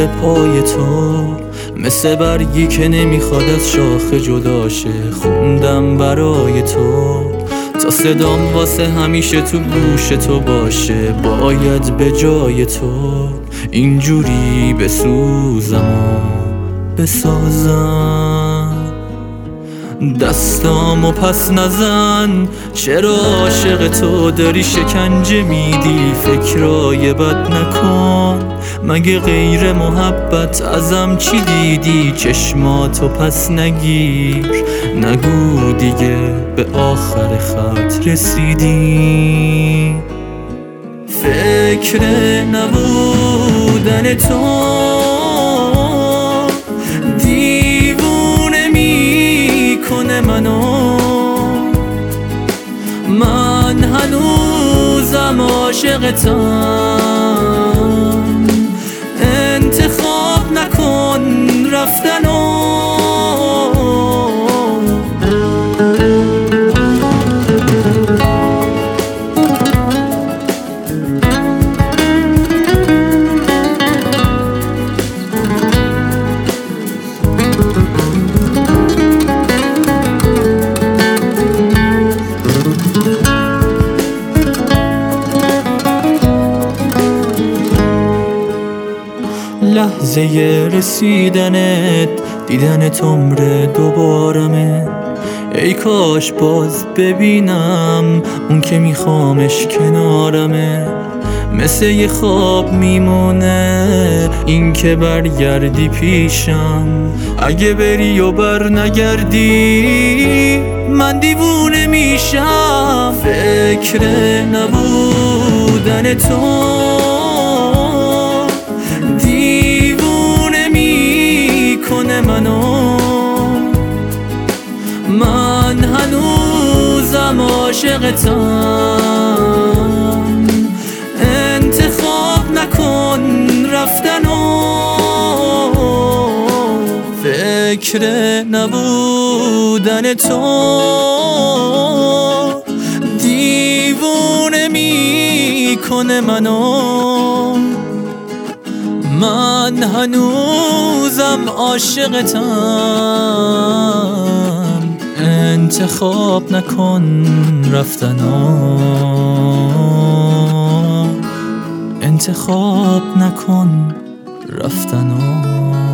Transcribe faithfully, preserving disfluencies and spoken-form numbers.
به پای تو، مثل برگی که نمیخواد از شاخه جدا شه. خوندم برای تو تا صدام واسه همیشه تو گوش تو باشه. باید به جای تو اینجوری بسوزم و بسازم. دستامو پس نزن، چرا عاشق تو داری شکنجه میدی؟ فکرای بد نکن، مگه غیر محبت ازم چی دیدی؟ چشماتو پس نگیر، نگو دیگه به آخر خط رسیدی. فکر نبودن تو کنه منو، من هنوزم عاشقتم. انتخاب نکن رفتنو. لحظه رسیدنت، دیدنت عمر دوبارمه. ای کاش باز ببینم اون که میخوامش کنارمه. مثل یه خواب میمونه این که برگردی پیشم. اگه بری و بر نگردی من دیوونه میشم. فکر نبودن تو منو، من هنوزم عاشقتم. انتخاب نکن رفتنو. فکر نبودن تو دیوونه میکنه منو، من هنوزم عاشقتم. انتخاب نکن رفتنو، انتخاب نکن رفتنو.